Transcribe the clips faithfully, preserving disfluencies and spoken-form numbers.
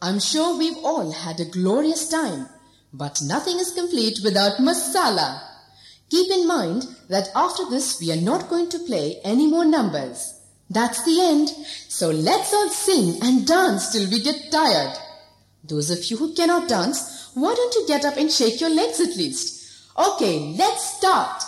I'm sure we've all had a glorious time, but nothing is complete without masala. Keep in mind that after this we are not going to play any more numbers. That's the end. So let's all sing and dance till we get tired. Those of you who cannot dance, why don't you get up and shake your legs at least? Okay, let's start.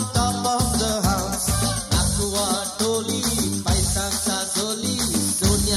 Soli,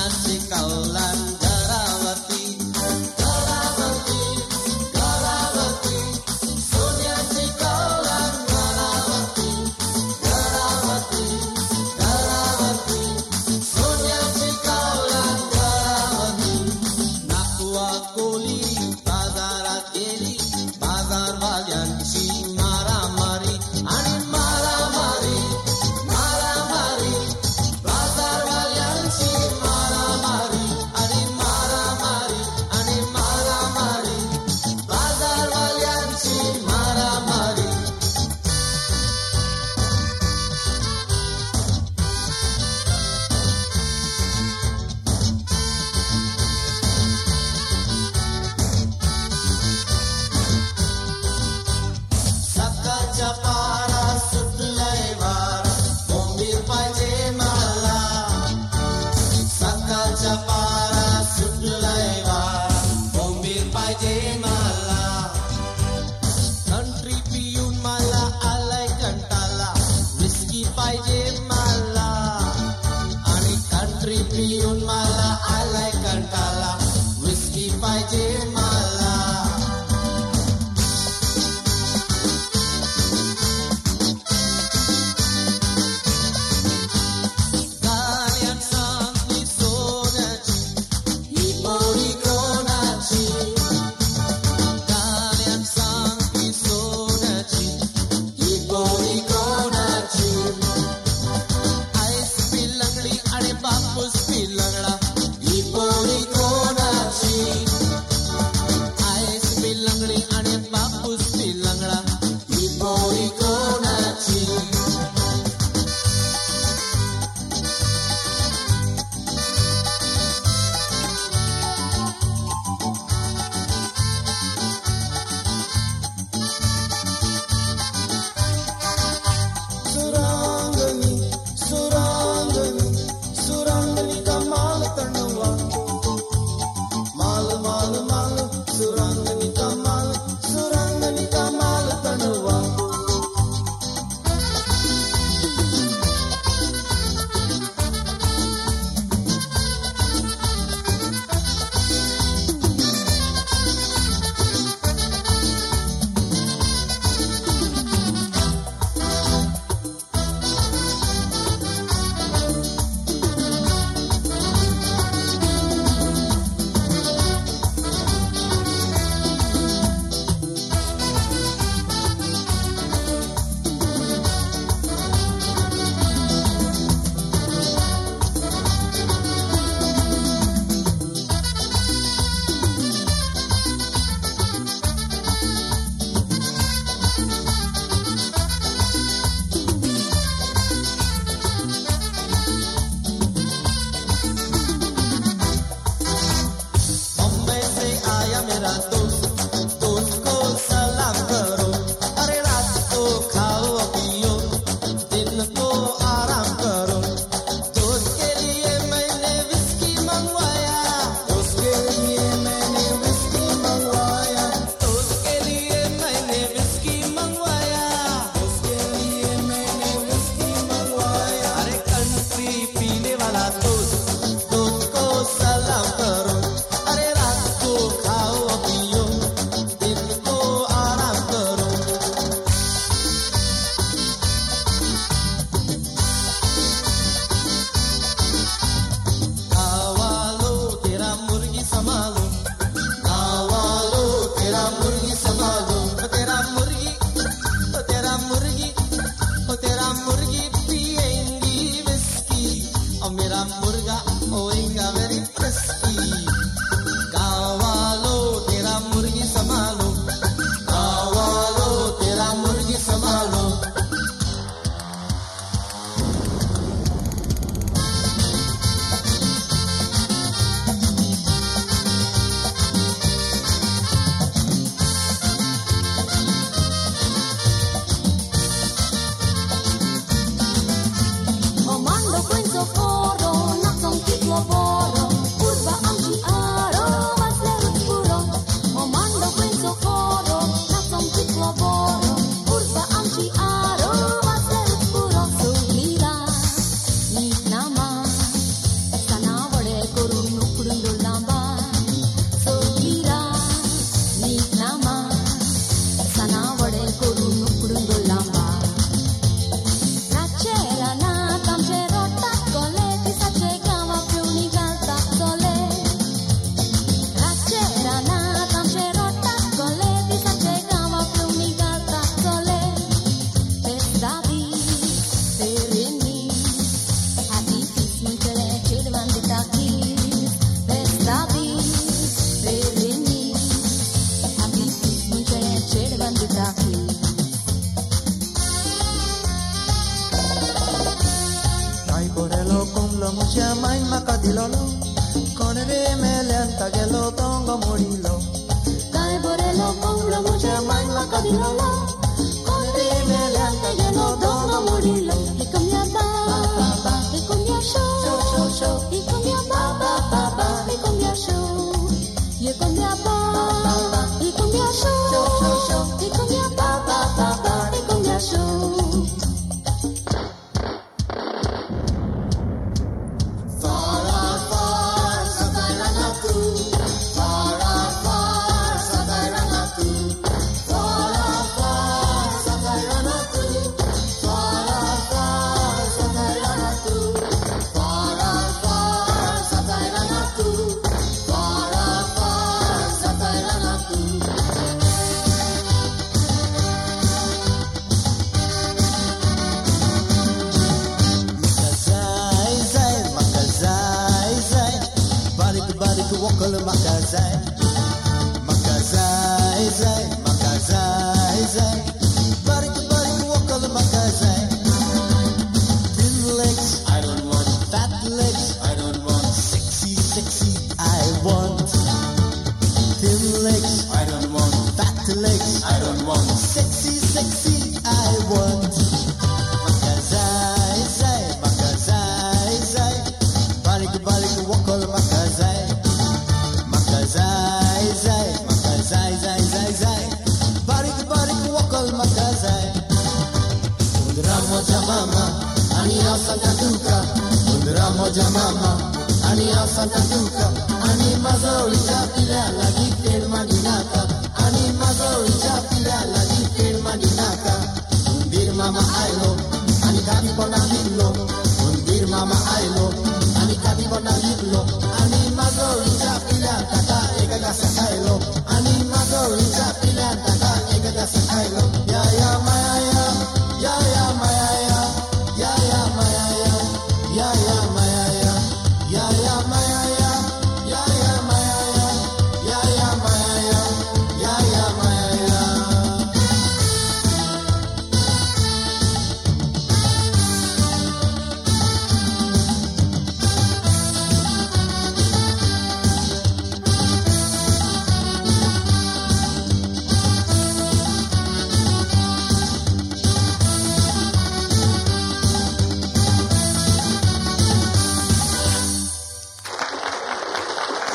mucha mai makadilolo konere melenta gelo tongo morilo dai borelo kongra mucha mai makadilolo konere melenta gelo tongo morilo e comia ba ba ba e comia show show show e comia ba ba ba ba e comia show e comia ba ba ba e comia show show show e comia ba ba ba ba e comia show. Makazai, makazai, zai, makazai, zai. Barik, barik, wakal makazai. Thin legs, I don't want. Fat legs, I don't want. Sexy, sexy, I want. Thin legs, I don't want. Fat legs, I don't want. Sexy, sexy, I want. Makazai, zai, makazai, zai. Barik, barik, wakal makazai. Makazai, zai, makazai, zai, zai, zai. Barik, barik, wakal makazai. Undra moja mama, ani asanta duka. Undra moja mama, ani asanta duka. Ani mazori chapila lagi firma dinaka. Ani mazori chapila lagi firma dinaka. Undir mama ailo, ani kami pona lilo. Undir mama ailo, ani kami pona lilo. Ani mazori chapila kata ega sakailo. Ani mazori chapila kata ega sakailo. Ya ya maya ya, ya ya maya ya, ya ya maya ya, ya ya maya ya, ya ya maya ya, ya ya maya ya, ya ya maya ya, ya ya maya ya.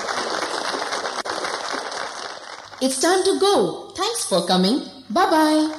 It's time to go. Thanks for coming. Bye-bye.